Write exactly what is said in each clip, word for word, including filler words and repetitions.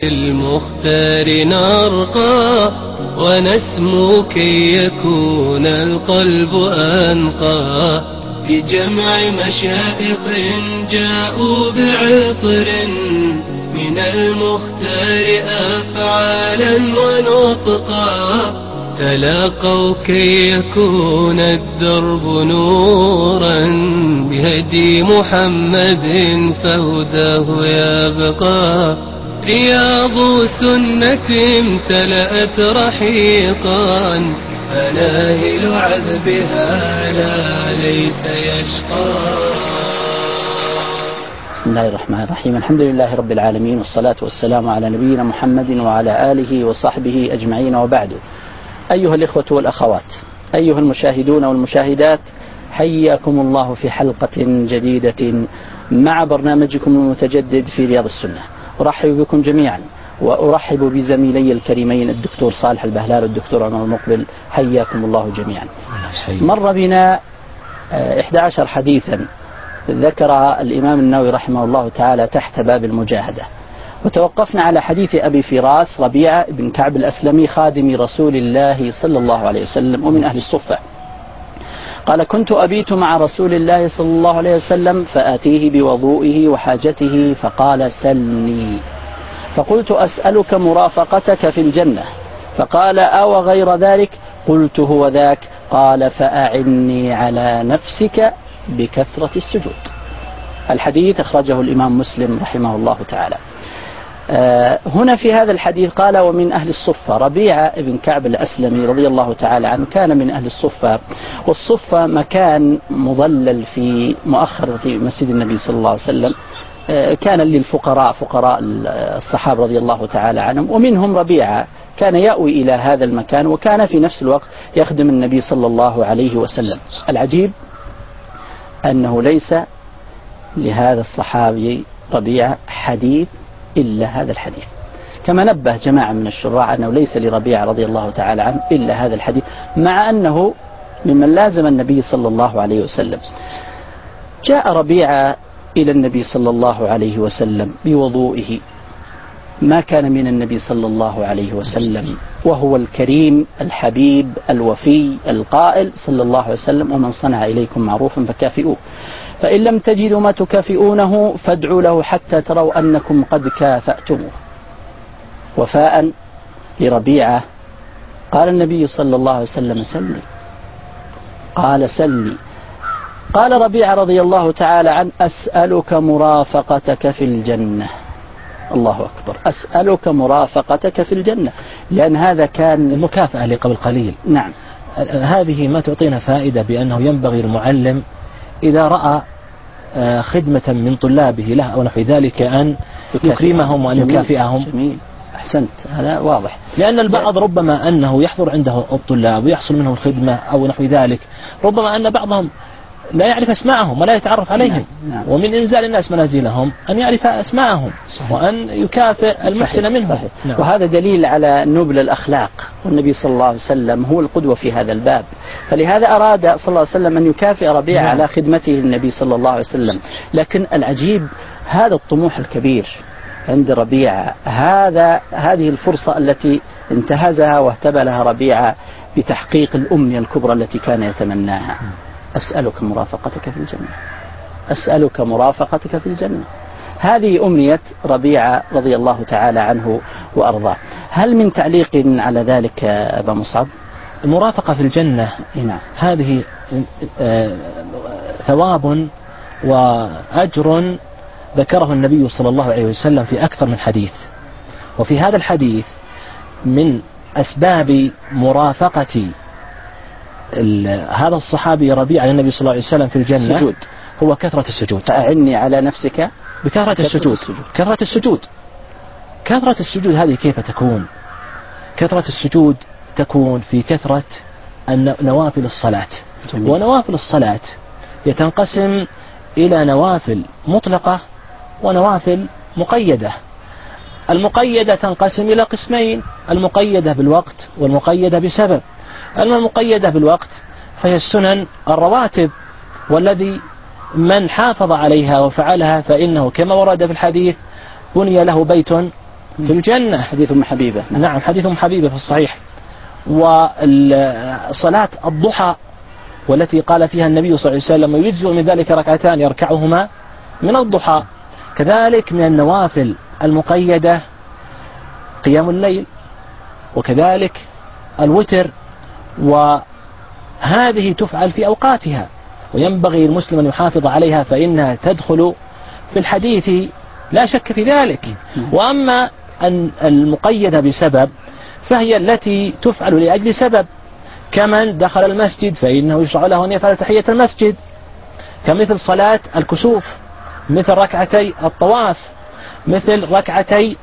المختار نرقى ونسمو كي يكون القلب أنقى بجمع مشايخ جاءوا بعطر من المختار أفعالا ونطقا تلاقوا كي يكون الدرب نورا بهدي محمد فهداه يبقى رياض سنة امتلأت رحيقا فناهل عذبها لا ليس يشقى. بسم الله الرحمن الرحيم. الحمد لله رب العالمين، والصلاة والسلام على نبينا محمد وعلى آله وصحبه أجمعين، وبعد. أيها الإخوة والأخوات، أيها المشاهدون والمشاهدات، حياكم الله في حلقة جديدة مع برنامجكم المتجدد في رياض السنة. أرحب بكم جميعا، وأرحب بزميلي الكريمين الدكتور صالح البهلال والدكتور عمر المقبل، حياكم الله جميعا. مر بنا إحدى عشر حديثا ذكر الإمام النووي رحمه الله تعالى تحت باب المجاهدة، وتوقفنا على حديث أبي فراس ربيعة بن كعب الأسلمي خادم رسول الله صلى الله عليه وسلم ومن أهل الصفة. قال: كنت أبيت مع رسول الله صلى الله عليه وسلم فآتيه بوضوئه وحاجته فقال: سلني. فقلت: أسألك مرافقتك في الجنة. فقال: أو غير ذلك؟ قلت: هو ذاك. قال: فأعني على نفسك بكثرة السجود. الحديث أخرجه الإمام مسلم رحمه الله تعالى. آه هنا في هذا الحديث قال: ومن أهل الصفة. ربيعة بن كعب الأسلمي رضي الله تعالى عنه كان من أهل الصفة، والصفة مكان مظلل في مؤخرة مسجد النبي صلى الله عليه وسلم، آه كان للفقراء، فقراء الصحابة رضي الله تعالى عنهم، ومنهم ربيعة كان يأوي إلى هذا المكان، وكان في نفس الوقت يخدم النبي صلى الله عليه وسلم. العجيب أنه ليس لهذا الصحابي ربيعة حديث إلا هذا الحديث، كما نبه جماعة من الشراع أنه ليس لربيعة رضي الله تعالى عنه إلا هذا الحديث، مع أنه ممن لازم النبي صلى الله عليه وسلم. جاء ربيعة إلى النبي صلى الله عليه وسلم بوضوئه، ما كان من النبي صلى الله عليه وسلم، وهو الكريم الحبيب الوفي القائل صلى الله عليه وسلم: ومن صنع إليكم معروفا فكافئوه، فإن لم تجدوا ما تكافئونه فادعوا له حتى تروا أنكم قد كافأتموه. وفاء لربيعة قال النبي صلى الله عليه وسلم: سلني. قال: سلني. قال ربيعة رضي الله تعالى عنه: أسألك مرافقتك في الجنة. الله أكبر، أسألك مرافقتك في الجنة، لأن هذا كان المكافأة اللي قبل قليل. نعم. هذه ما تعطينا فائدة بأنه ينبغي المعلم إذا رأى خدمة من طلابه له أو نحو ذلك أن يكرمهم وأن يكافئهم. جميل، أحسنت، هذا واضح. لأن البعض ربما أنه يحضر عنده الطلاب ويحصل منه الخدمة أو نحو ذلك، ربما أن بعضهم لا يعرف أسماءهم ولا يتعرف عليهم. نعم. نعم. ومن إنزال الناس منازلهم أن يعرف أسماءهم. صحيح. وأن يكافئ المحسن منهم. نعم. وهذا دليل على نبل الأخلاق، والنبي صلى الله عليه وسلم هو القدوة في هذا الباب، فلهذا أراد صلى الله عليه وسلم أن يكافئ ربيعة نعم. على خدمته للنبي صلى الله عليه وسلم. لكن العجيب هذا الطموح الكبير عند ربيعة، هذا هذه الفرصة التي انتهزها واهتبلها ربيعة بتحقيق الأمنية الكبرى التي كان يتمناها. أسألك مرافقتك في الجنة، أسألك مرافقتك في الجنة. هذه أمنية ربيعة رضي الله تعالى عنه وأرضاه. هل من تعليق على ذلك أبا مصعب؟ المرافقة في الجنة نعم. هذه ثواب وأجر ذكره النبي صلى الله عليه وسلم في أكثر من حديث، وفي هذا الحديث من أسباب مرافقة هذا الصحابي ربيعة النبي صلى الله عليه وسلم في الجنة السجود. هو كثرة السجود. فأعني على نفسك بكثرة السجود. كثرة السجود كثرة السجود هذه كيف تكون؟ كثرة السجود تكون في كثرة نوافل الصلاة. جميل. ونوافل الصلاة يتنقسم إلى نوافل مطلقة ونوافل مقيدة. المقيدة تنقسم إلى قسمين: المقيدة بالوقت والمقيدة بسبب. أما المقيدة بالوقت فهي السنن الرواتب، والذي من حافظ عليها وفعلها فإنه كما ورد في الحديث بني له بيت في الجنة. حديث أم حبيبة. نعم حديث أم حبيبة في الصحيح. وصلاة الضحى والتي قال فيها النبي صلى الله عليه وسلم ويجزء من ذلك ركعتان يركعهما من الضحى. كذلك من النوافل المقيدة قيام الليل، وكذلك الوتر، وهذه تفعل في أوقاتها وينبغي المسلم أن يحافظ عليها فإنها تدخل في الحديث لا شك في ذلك. وأما المقيدة بسبب فهي التي تفعل لأجل سبب، كمن دخل المسجد فإنه يشرع له أن يفعل تحية المسجد، كمثل صلاة الكسوف، مثل ركعتي الطواف، مثل ركعتي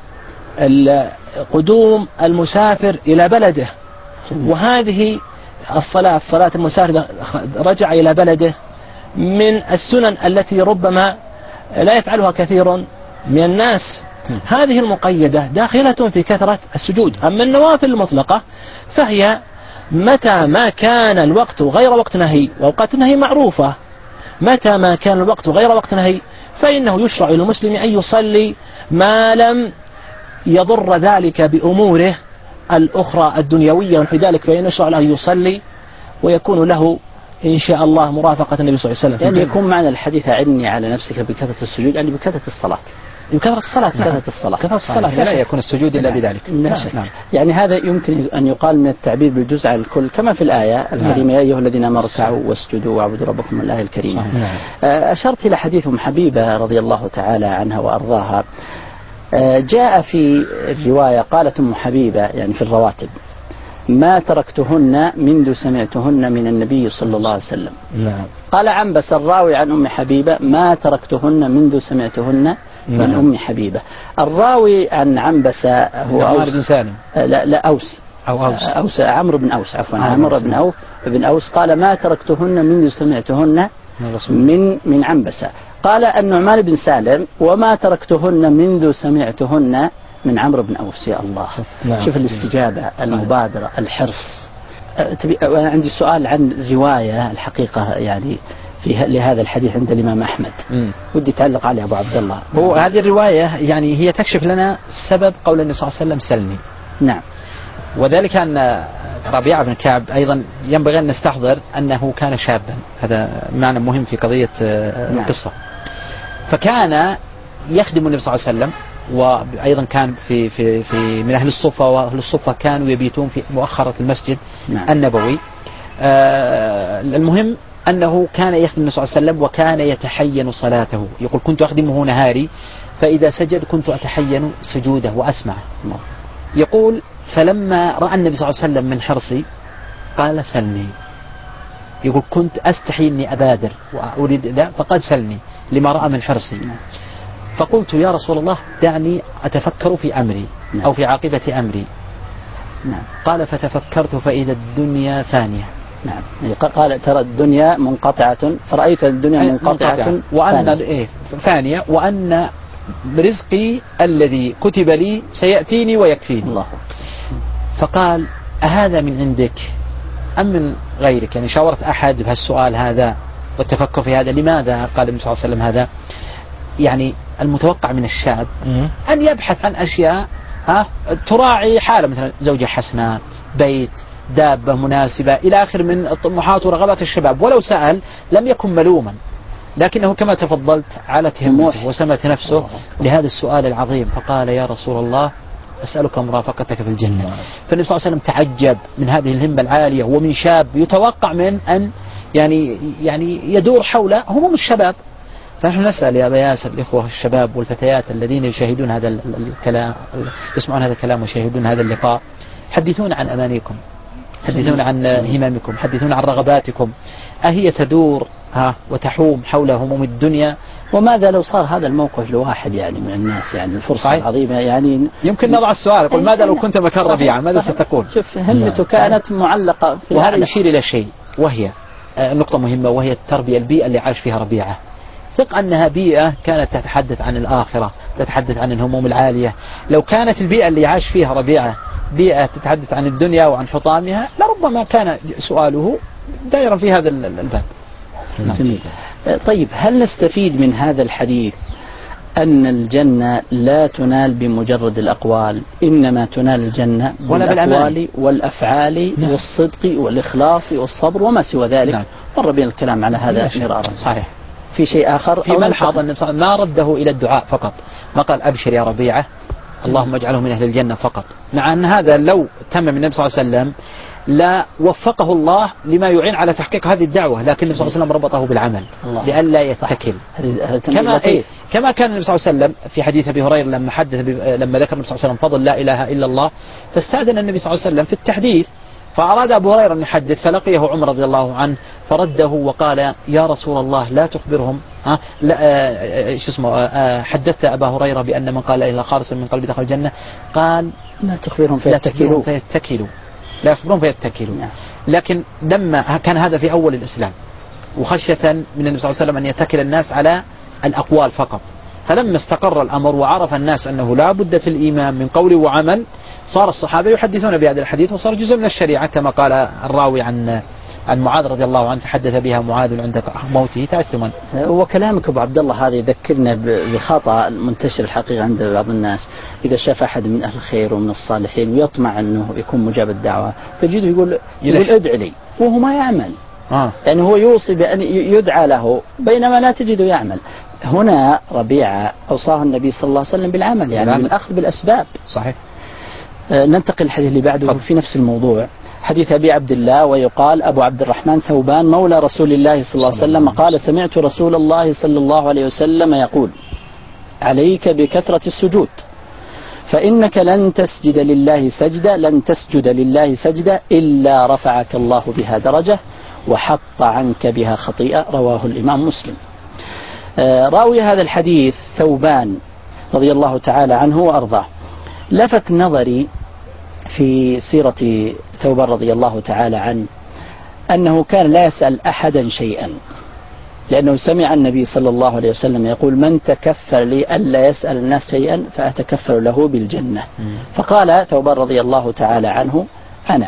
قدوم المسافر إلى بلده. وهذه الصلاة صلاة المسافر رجع إلى بلده من السنن التي ربما لا يفعلها كثير من الناس. هذه المقيدة داخلة في كثرة السجود. أما النوافل المطلقة فهي متى ما كان الوقت غير وقت نهي، وأوقات النهي معروفة، متى ما كان الوقت غير وقت نهي فإنه يشرع للمسلم أن يصلي ما لم يضر ذلك بأموره الأخرى الدنيوية، ونحو ذلك فإنه يشرع له أن يصلي ويكون له إن شاء الله مرافقة النبي صلى الله عليه وسلم. يعني يكون معنى الحديث أعني على نفسك بكثرة السجود، يعني بكثرة الصلاة. بكثرة الصلاة. كثرة الصلاة. كثرة الصلاة لا يكون السجود إلا بذلك. نعم. نعم. يعني هذا يمكن أن يقال من التعبير بالجزء على الكل، كما في الآية الكريمة: يا أيها الذين آمنوا اركعوا واسجدوا واعبدوا ربكم الآية الكريمة. نعم. أشرت إلى حديث أم حبيبة رضي الله تعالى عنها وأرضاها. جاء في الرواية قالت أم حبيبة يعني في الرواتب: ما تركتهن منذ سمعتهن من النبي صلى الله عليه وسلم. نعم. قال عنبس الراوي عن أم حبيبة: ما تركتهن منذ سمعتهن من نعم. أم حبيبة. الراوي عن عنبس هو أوس بن سالم. لا لا أوس أو أوس, أوس عمرو بن أوس عفوا عمرو بن أوس بن أوس قال: ما تركتهن منذ سمعتهن من من عنبس. قال النعمان بن سالم: وما تركتهن منذ سمعتهن من عمرو بن أوس. يا الله. نعم. شوف الاستجابة، المبادرة، الحرص. أنا عندي سؤال عن رواية الحقيقة يعني في لهذا الحديث عند الإمام أحمد. م. ودي تعلق عليه أبو عبد الله. هو هذه الرواية يعني هي تكشف لنا سبب قول النبي صلى الله عليه وسلم: سلني. نعم. وذلك أن ربيعة بن كعب أيضا ينبغي أن نستحضر أنه كان شابا، هذا معنى مهم في قضية نعم. القصة. فكان يخدم النبي صلى الله عليه وسلم، وأيضا كان في في في من أهل الصفة، وأهل الصفة كانوا يبيتون في مؤخرة المسجد نعم. النبوي. آه المهم أنه كان يخدم النبي صلى الله عليه وسلم وكان يتحين صلاته. يقول: كنت أخدمه نهاري فإذا سجد كنت أتحين سجوده وأسمع. يقول: فلما رأى النبي صلى الله عليه وسلم من حرصي قال: سلني. يقول: كنت أستحي أني أبادر وأريد ذا فقال: سلني، لما رأى من حرصي. فقلت: يا رسول الله دعني أتفكر في أمري أو في عاقبة أمري. نعم. قال: فتفكرت فإذا الدنيا فانية. نعم. قال: ترى الدنيا منقطعة، رأيت الدنيا منقطعة وأن إيه فانية، وأن رزقي الذي كتب لي سيأتيني ويكفيني. الله. فقال: أهذا من عندك أم من غيرك؟ يعني شاورت أحد بهالسؤال هذا والتفكر في هذا. لماذا قال النبي صلى الله عليه وسلم هذا؟ يعني المتوقع من الشاب أن يبحث عن أشياء ها تراعي حاله، مثلا زوجة حسنات، بيت، دابة مناسبة، إلى آخر من الطموحات ورغبات الشباب. ولو سأل لم يكن ملوما، لكنه كما تفضلت علت همته وسمت نفسه لهذا السؤال العظيم. فقال: يا رسول الله أسألك مرافقتك في الجنة. فالنبي صلى الله عليه وسلم تعجب من هذه الهمة العالية، ومن شاب يتوقع من أن يعني يعني يدور حول هموم الشباب. فنحن نسأل يا أبا ياسر الإخوة الشباب والفتيات الذين يشاهدون هذا الكلام، يسمعون هذا الكلام ويشاهدون هذا اللقاء: حدثونا عن أمانيكم، حدثونا عن هممكم، حدثونا عن رغباتكم. أهي تدور ها وتحوم حول هموم الدنيا؟ وماذا لو صار هذا الموقف لواحد يعني من الناس، يعني الفرصة صحيح. العظيمة يعني يمكن نضع السؤال: يقول: ماذا لو كنت مكان ربيعة ماذا ستقول؟ شوف همته كانت معلقة في وهذا يشير إلى شيء، وهي نقطة مهمة، وهي التربية، البيئة اللي عاش فيها ربيعة. ثق أنها بيئة كانت تتحدث عن الآخرة، تتحدث عن الهموم العالية. لو كانت البيئة اللي عاش فيها ربيعة بيئة تتحدث عن الدنيا وعن حطامها لربما كان سؤاله دائرا في هذا الباب. نعم. طيب، هل نستفيد من هذا الحديث أن الجنة لا تنال بمجرد الأقوال، إنما تنال الجنة بالأقوال والأفعال نعم. والصدق والإخلاص والصبر وما سوى ذلك نعم. مر بين الكلام على هذا مرارا. صحيح. في شيء آخر في ملحظ أن ما رده إلى الدعاء فقط، ما قال أبشر يا ربيعة اللهم اجعله من أهل الجنة فقط، مع أن هذا لو تم من النبي صلى الله عليه وسلم لا وفقه الله لما يعين على تحقيق هذه الدعوة، لكن النبي صلى الله عليه وسلم ربطه بالعمل لئلا يتكل. كما إيه كما كان النبي صلى الله عليه وسلم في حديث أبي هريرة لما حدث لما ذكر النبي صلى الله عليه وسلم فضل لا إله إلا الله، فاستأذن النبي صلى الله عليه وسلم في التحديث، فأراد أبو هريرة أن يحدث فلقيه عمر رضي الله عنه فرده وقال يا رسول الله لا تخبرهم ها لا آه شو اسمه آه حدثت أبا هريرة بأن من قال لا إله خالصا من قلبي دخل الجنة، قال لا تخبرهم فيتكلوا فيتكلوا لا يخبرون فيتكلوا. لكن لما كان هذا في أول الإسلام وخشية من النبي صلى الله عليه وسلم أن يتكل الناس على الأقوال فقط، فلما استقر الأمر وعرف الناس أنه لا بد في الإيمان من قول وعمل صار الصحابة يحدثون بهذا الحديث وصار جزء من الشريعة، كما قال الراوي عن عن معاذ رضي الله عنه فحدث بها معاذ عند موته تأثما. وكلامك أبو عبد الله هذا يذكرنا بخطأ منتشر الحقيقة عند بعض الناس، إذا شاف أحد من أهل الخير ومن الصالحين ويطمع أنه يكون مجاب الدعوة تجده يقول يقول ادع لي وهو ما يعمل. آه. يعني هو يوصي بأن يدعى له بينما لا تجده يعمل. هنا ربيعة أوصاه النبي صلى الله عليه وسلم بالعمل، يعني بالعمل. بالأخذ بالأسباب. صحيح. آه ننتقل الحديث اللي بعده طب. في نفس الموضوع، حديث أبي عبد الله ويقال أبو عبد الرحمن ثوبان مولى رسول الله صلى الله عليه وسلم قال سمعت رسول الله صلى الله عليه وسلم يقول عليك بكثرة السجود فإنك لن تسجد لله سجدة لن تسجد لله سجدة إلا رفعك الله بها درجة وحط عنك بها خطيئة، رواه الإمام مسلم. آه راوي هذا الحديث ثوبان رضي الله تعالى عنه وأرضاه، لفت نظري في سيرة ثوبان رضي الله تعالى عنه أنه كان لا يسأل أحدا شيئا، لأنه سمع النبي صلى الله عليه وسلم يقول من تكفل لي ألا يسأل الناس شيئا فأتكفل له بالجنة، فقال ثوبان رضي الله تعالى عنه أنا.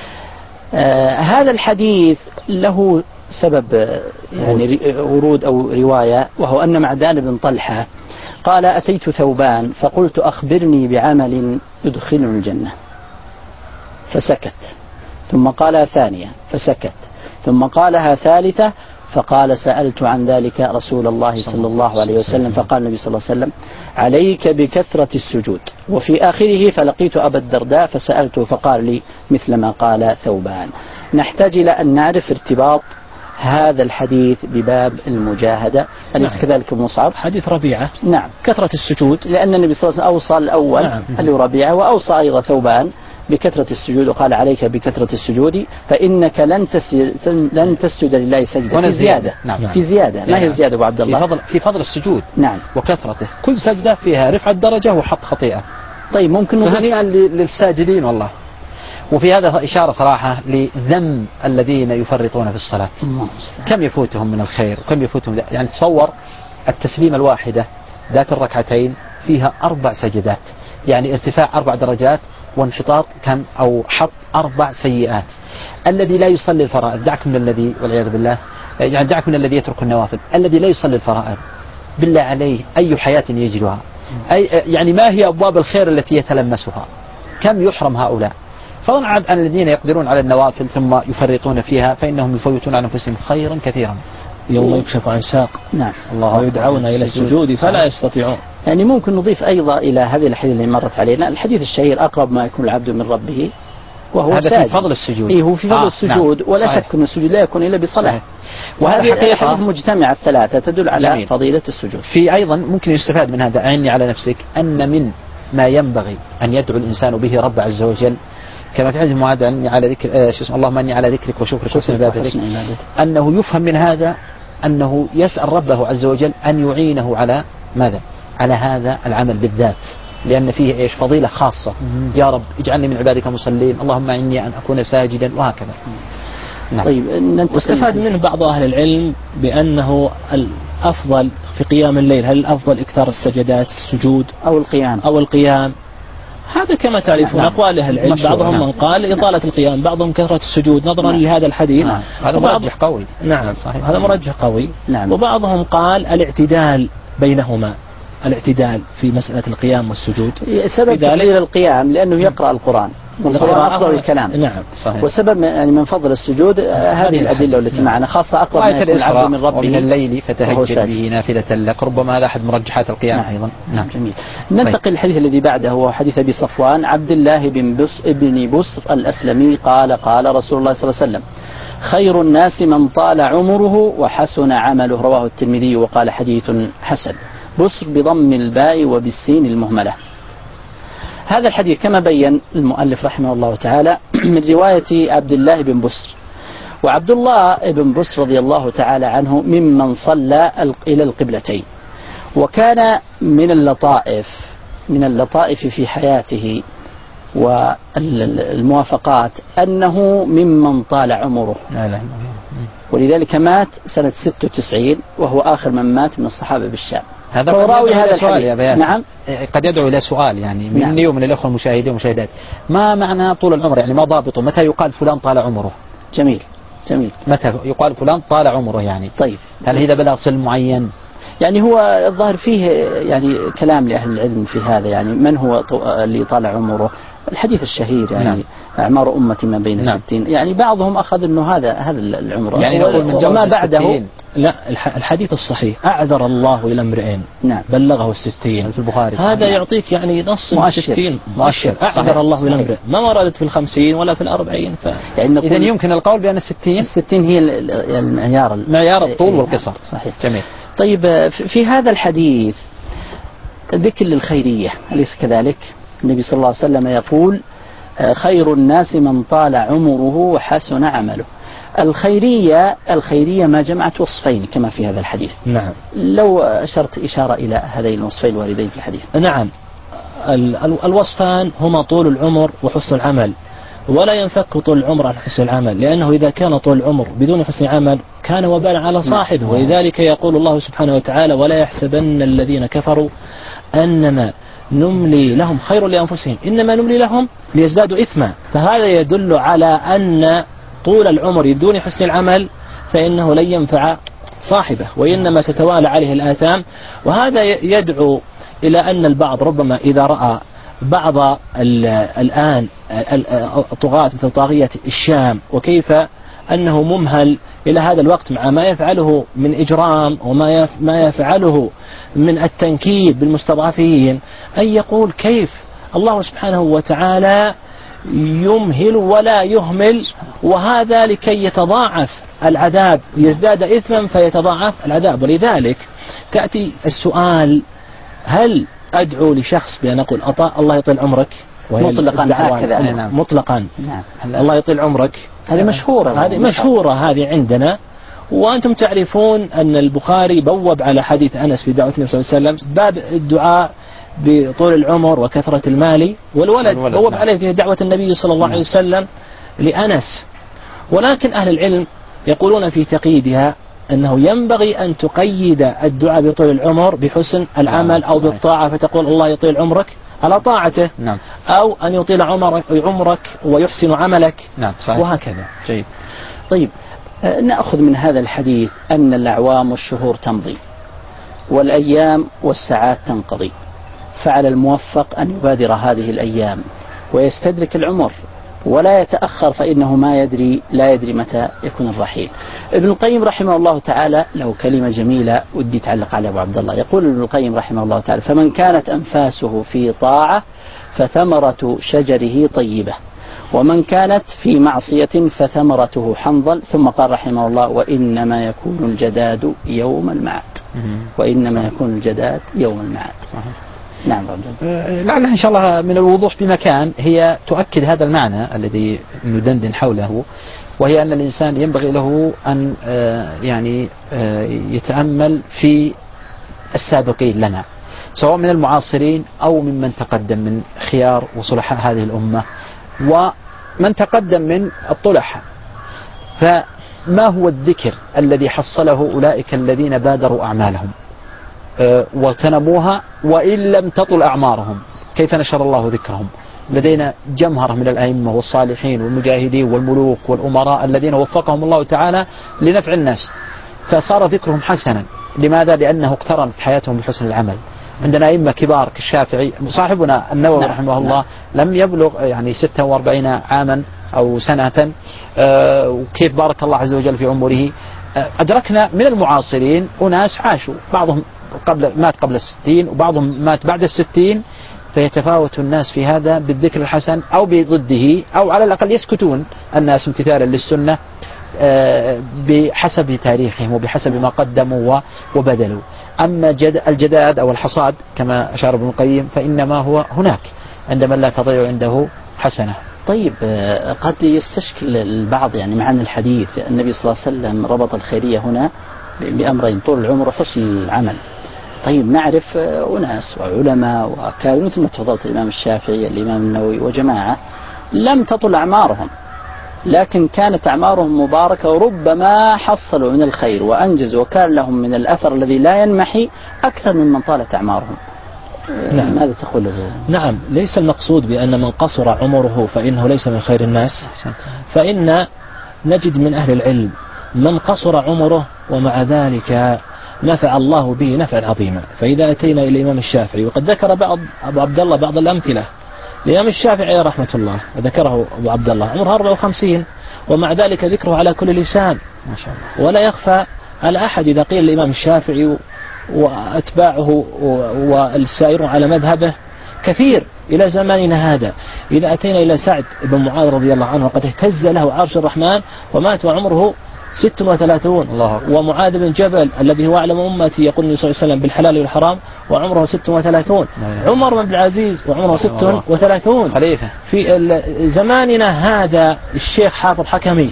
آه هذا الحديث له سبب يعني ورود أو رواية، وهو أن معدان بن طلحة قال أتيت ثوبان فقلت أخبرني بعمل يدخلني الجنة، فسكت، ثم قالها ثانية فسكت، ثم قالها ثالثة فقال سألت عن ذلك رسول الله صلى الله عليه وسلم فقال النبي صلى الله عليه وسلم عليك بكثرة السجود، وفي آخره فلقيت أبا الدرداء فسألته فقال لي مثل ما قال ثوبان. نحتاج إلى أن نعرف ارتباط هذا الحديث بباب المجاهدة، أليس نعم. كذلك مصعب؟ حديث ربيعة نعم كثرة السجود، لأن النبي صلى الله عليه وسلم أوصى الأول نعم. اللي ربيعة، وأوصى أيضا ثوبان بكثرة السجود وقال عليك بكثرة السجود فإنك لن تسجد لن تسجد لله سجدة، في زيادة نعم. في زيادة ما هي زيادة أبو عبد الله في فضل في فضل السجود نعم وكثرته، كل سجدة فيها رفعة درجة وحط خطيئة. طيب ممكن هنيئا للساجدين والله. وفي هذا إشارة صراحة لذم الذين يفرطون في الصلاة، كم يفوتهم من الخير وكم يفوتهم، يعني تصور التسليمة الواحدة ذات الركعتين فيها أربع سجدات، يعني ارتفاع أربع درجات وانحطاط كم أو حط أربع سيئات. الذي لا يصلي الفرائض، دعك من الذي والعياذ بالله يعني دعك من الذي يترك النوافل، الذي لا يصلي الفرائض بالله عليه أي حياة يجدها، أي يعني ما هي أبواب الخير التي يتلمسها، كم يحرم هؤلاء، فضلا عن الذين يقدرون على النوافل ثم يفرطون فيها فإنهم يفوتون عن أنفسهم خيرا كثيرا. يوم يكشف عن ساق نعم الله ويدعون إلى السجود فلا يستطيعون. يعني ممكن نضيف أيضا إلى هذه الحديث اللي مرت علينا الحديث الشهير أقرب ما يكون العبد من ربه وهو هذا ساجد. في فضل السجود. إيه هو في فضل آه السجود نعم. ولا صحيح. شك أن السجود لا يكون إلا بصلاة صحيح. وهذه حقيقة مجتمعة الثلاثة تدل على جميل. فضيلة السجود. في أيضا ممكن يستفاد من هذا أعني على نفسك أن من ما ينبغي أن يدعو الإنسان به رب عز وجل كما في حديث معاذ أني على ذكر آه شو اسمه اللهم أني على ذكرك وشكرك وحسن عبادتك، أنه يفهم من هذا أنه يسأل ربه عز وجل أن يعينه على ماذا؟ على هذا العمل بالذات، لأن فيه إيش فضيلة خاصة. يا رب اجعلني من عبادك المصلين، اللهم إني أن أكون ساجدا، وهكذا. نعم. طيب واستفاد منه بعض أهل العلم بأنه الأفضل في قيام الليل، هل الأفضل إكثار السجدات السجود أو القيام أو القيام؟ هذا كما تعرفون نعم. أقوال أهل العلم، بعضهم نعم. من قال إطالة نعم. القيام، بعضهم كثرة السجود نظرا نعم. لهذا الحديث نعم. هذا مرجح قوي. نعم صحيح. هذا مرجح قوي نعم. وبعضهم قال الاعتدال بينهما، الاعتدال في مسألة القيام والسجود؟ سبب تقليل القيام لأنه يقرأ القرآن، والقرآن أفضل الكلام. نعم صحيح. وسبب يعني من فضل السجود هذه الأدلة التي نعم. معنا، خاصة أقرب ما يكون العبد من ربه ومن الليل فتهجد به نافلة لك، ربما هذا أحد مرجحات القيام نعم. أيضا. نعم جميل. ننتقل للحديث الذي بعده، هو حديث أبي صفوان عبد الله بن بس بن بسر الأسلمي قال قال رسول الله صلى الله عليه وسلم: خير الناس من طال عمره وحسن عمله، رواه الترمذي وقال حديث حسن. بسر بضم الباء وبالسين المهملة. هذا الحديث كما بين المؤلف رحمه الله تعالى من رواية عبد الله بن بسر، وعبد الله بن بسر رضي الله تعالى عنه ممن صلى إلى القبلتين، وكان من اللطائف من اللطائف في حياته والموافقات أنه ممن طال عمره، ولذلك مات سنة ستة وتسعين وهو آخر من مات من الصحابة بالشام. هذا راوي هذا الحديث يا نعم قد يدعو إلى سؤال يعني مني نعم. ومن الأخوة المشاهدين والمشاهدات، ما معنى طول العمر؟ يعني ما ضابطه؟ متى يقال فلان طال عمره؟ جميل جميل. متى يقال فلان طال عمره يعني؟ طيب هل إذا بلغ سن معين؟ يعني هو الظاهر فيه يعني كلام لأهل العلم في هذا، يعني من هو اللي طال عمره؟ الحديث الشهير يعني نعم. أعمار أمتي ما بين نعم. ستين، يعني بعضهم أخذ أنه هذا هذا العمر يعني نقول من وما بعده. لا الحديث الصحيح أعذر الله إلى امرئ نعم. بلغه الستين في البخاري هذا صحيح. يعطيك يعني نص الستين مؤشر أعذر الله إلى امرئ، ما وردت في الخمسين ولا في الأربعين ف... يعني إذا يمكن القول بأن الستين الستين هي المعيار معيار الطول والقصر. صحيح جميل. طيب في هذا الحديث ذكر للخيرية أليس كذلك؟ النبي صلى الله عليه وسلم يقول: خير الناس من طال عمره وحسن عمله. الخيرية الخيرية ما جمعت وصفين كما في هذا الحديث. نعم. لو أشرت إشارة إلى هذين الوصفين الواردين في الحديث. نعم. الوصفان هما طول العمر وحسن العمل، ولا ينفك طول العمر عن حسن العمل، لأنه إذا كان طول العمر بدون حسن عمل كان وبالا على صاحبه. ولذلك يقول الله سبحانه وتعالى: ولا يحسبن الذين كفروا أنما نملي لهم خير لأنفسهم إنما نملي لهم ليزدادوا إثما. فهذا يدل على أن طول العمر بدون حسن العمل فإنه لن ينفع صاحبه، وإنما تتوالى عليه الآثام. وهذا يدعو إلى أن البعض ربما إذا رأى بعض الآن الطغاة مثل طاغية الشام وكيف أنه ممهل إلى هذا الوقت مع ما يفعله من إجرام وما ما يفعله من التنكيل بالمستضعفين، أن يقول كيف الله سبحانه وتعالى يمهل ولا يهمل، وهذا لكي يتضاعف العذاب، يزداد إثما فيتضاعف العذاب. ولذلك تأتي السؤال: هل أدعو لشخص بأن أقول أطاع الله يطيل عمرك مطلقا هكذا؟ مطلقا نعم. الله يطيل عمرك، هذه مشهورة هذه مشهورة هذه عندنا. وأنتم تعرفون أن البخاري بوب على حديث أنس في دعوة النبي صلى الله عليه وسلم باب الدعاء بطول العمر وكثرة المال والولد، بوب عليه في دعوة النبي صلى الله عليه وسلم لأنس. ولكن أهل العلم يقولون في تقييدها أنه ينبغي أن تقيد الدعاء بطول العمر بحسن العمل أو بالطاعة، فتقول الله يطيل عمرك على طاعته نعم. أو أن يطيل عمرك, عمرك ويحسن عملك نعم. صحيح. وهكذا. جيد. طيب نأخذ من هذا الحديث أن الأعوام والشهور تمضي والأيام والساعات تنقضي، فعلى الموفق أن يبادر هذه الأيام ويستدرك العمر ولا يتأخر، فإنه ما يدري لا يدري متى يكون الرحيل. ابن القيم رحمه الله تعالى له كلمة جميلة ودي تعلق على أبو عبد الله. يقول ابن القيم رحمه الله تعالى: فمن كانت أنفاسه في طاعة فثمرة شجره طيبة، ومن كانت في معصية فثمرته حنظل. ثم قال رحمه الله: وإنما يكون الجداد يوم المعاد. وإنما يكون الجداد يوم المعاد. نعم. لعلها إن شاء الله من الوضوح بمكان هي تؤكد هذا المعنى الذي ندندن حوله، وهي أن الإنسان ينبغي له أن يعني يتأمل في السابقين لنا سواء من المعاصرين أو ممن تقدم من خيار وصلحاء هذه الأمة ومن تقدم من الطلحاء. فما هو الذكر الذي حصله أولئك الذين بادروا أعمالهم واغتنموها وإن لم تطل أعمارهم؟ كيف نشر الله ذكرهم؟ لدينا جمهرة من الأئمة والصالحين والمجاهدين والملوك والأمراء الذين وفقهم الله تعالى لنفع الناس، فصار ذكرهم حسنا. لماذا؟ لأنه اقترنت حياتهم بحسن العمل. عندنا أئمة كبار كالشافعي، صاحبنا النووي نعم. رحمه الله نعم. لم يبلغ يعني ستة وأربعين عاما أو سنة، آه وكيف بارك الله عز وجل في عمره. آه أدركنا من المعاصرين أناس عاشوا، بعضهم قبل مات قبل الستين وبعضهم مات بعد الستين، فيتفاوت الناس في هذا بالذكر الحسن أو بضده، أو على الأقل يسكتون الناس امتثالا للسنة بحسب تاريخهم وبحسب ما قدموا وبذلوا. أما الجداد أو الحصاد كما أشار ابن القيم فإنما هو هناك عندما لا تضيع عنده حسنة. طيب قد يستشكل البعض يعني معنى الحديث، النبي صلى الله عليه وسلم ربط الخيرية هنا بأمرين: طول العمر وحسن العمل. طيب نعرف أناس وعلماء وأكابر مثل ما تفضلت الإمام الشافعي الإمام النووي وجماعة لم تطل أعمارهم، لكن كانت أعمارهم مباركة وربما حصلوا من الخير وأنجزوا وكان لهم من الأثر الذي لا ينمحي أكثر ممن طالت أعمارهم. نعم. ماذا تقول له؟ نعم، ليس المقصود بأن من قصر عمره فإنه ليس من خير الناس، فإن نجد من أهل العلم من قصر عمره ومع ذلك نفع الله به نفعا عظيما. فإذا أتينا إلى الإمام الشافعي، وقد ذكر بعض أبو عبد الله بعض الأمثلة. الإمام الشافعي رحمة الله ذكره أبو عبد الله عمره أربعة وخمسين ومع ذلك ذكره على كل لسان ما شاء الله، ولا يخفى على أحد إذا قيل الإمام الشافعي وأتباعه والسائرون على مذهبه كثير إلى زماننا هذا. إذا أتينا إلى سعد بن معاذ رضي الله عنه وقد اهتز له عرش الرحمن ومات وعمره ست وثلاثون، ومعاذ بن جبل الذي هو أعلم أمتي يقول النبي صلى الله عليه وسلم بالحلال والحرام وعمره ست وثلاثون، عمر بن عبد العزيز وعمره ست وثلاثون، خليفة في زماننا هذا الشيخ حافظ حكمي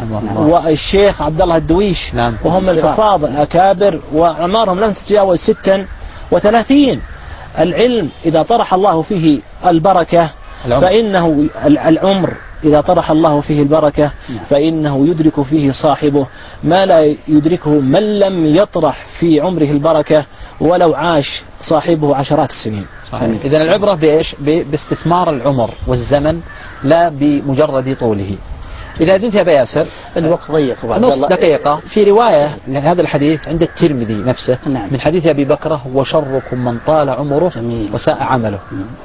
والشيخ عبد الله الدويش، نعم. وهم الحفاظ الأكابر وأعمارهم لم تتجاوز ست وثلاثين. العلم إذا طرح الله فيه البركة العمر. فإنه العمر إذا طرح الله فيه البركة فإنه يدرك فيه صاحبه ما لا يدركه من لم يطرح في عمره البركة ولو عاش صاحبه عشرات السنين. إذا العبرة بإيش؟ باستثمار العمر والزمن لا بمجرد طوله. إذا أذنت يا أبا ياسر الوقت ضيق نص دقيقة في رواية لهذا الحديث عند الترمذي نفسه، نعم. من حديث أبي بكرة: وشركم من طال عمره جميل. وساء عمله.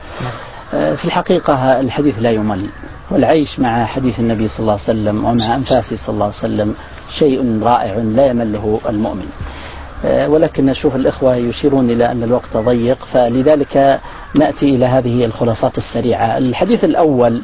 في الحقيقة الحديث لا يمل، والعيش مع حديث النبي صلى الله عليه وسلم ومع أنفاسه صلى الله عليه وسلم شيء رائع لا يمله المؤمن. ولكن نشوف الإخوة يشيرون إلى أن الوقت ضيق، فلذلك نأتي إلى هذه الخلاصات السريعة. الحديث الأول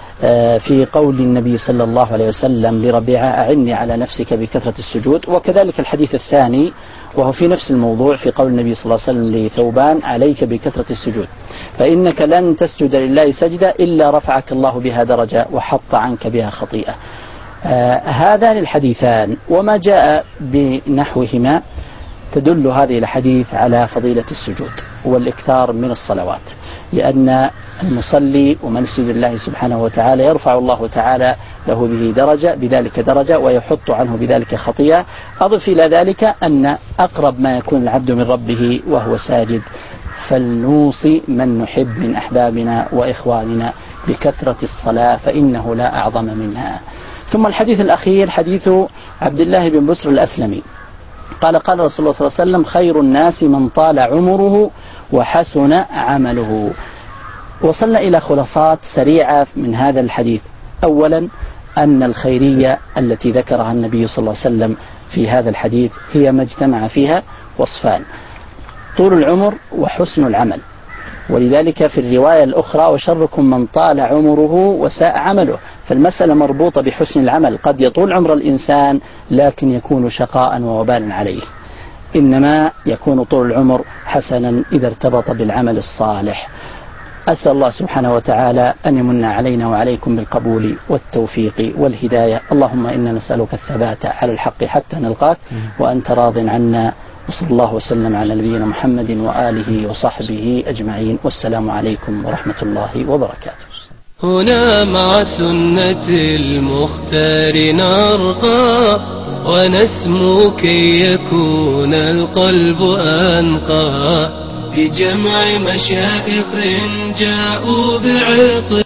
في قول النبي صلى الله عليه وسلم لربيعة: أعني على نفسك بكثرة السجود. وكذلك الحديث الثاني وهو في نفس الموضوع في قول النبي صلى الله عليه وسلم لثوبان: عليك بكثرة السجود فإنك لن تسجد لله سجدة إلا رفعك الله بها درجة وحط عنك بها خطيئة. آه هذان الحديثان وما جاء بنحوهما تدل هذه الحديث على فضيلة السجود والإكثار من الصلوات، لأن المصلي ومن يسجد لله سبحانه وتعالى يرفع الله تعالى له به درجة بذلك درجة ويحط عنه بذلك خطيئة. أضف إلى ذلك أن أقرب ما يكون العبد من ربه وهو ساجد، فلنوصي من نحب من أحبابنا وإخواننا بكثرة الصلاة فإنه لا أعظم منها. ثم الحديث الأخير حديث عبد الله بن بسر الأسلمي قال: قال رسول الله صلى الله عليه وسلم: خير الناس من طال عمره وحسن عمله. وصلنا إلى خلاصات سريعة من هذا الحديث. أولا أن الخيرية التي ذكرها النبي صلى الله عليه وسلم في هذا الحديث هي ما اجتمع فيها وصفان: طول العمر وحسن العمل. ولذلك في الرواية الأخرى: وشركم من طال عمره وساء عمله. فالمسألة مربوطة بحسن العمل، قد يطول عمر الإنسان لكن يكون شقاء ووبالا عليه، إنما يكون طول العمر حسنا إذا ارتبط بالعمل الصالح. أسأل الله سبحانه وتعالى أن يمن علينا وعليكم بالقبول والتوفيق والهداية. اللهم إنا نسألك الثبات على الحق حتى نلقاك وأنت راض عنا. وصلى الله وسلم على نبينا محمد وآله وصحبه أجمعين، والسلام عليكم ورحمة الله وبركاته. هنا مع سنة المختار نرقى ونسمو كي يكون القلب أنقى بجمع مشايخ جاءوا بعطر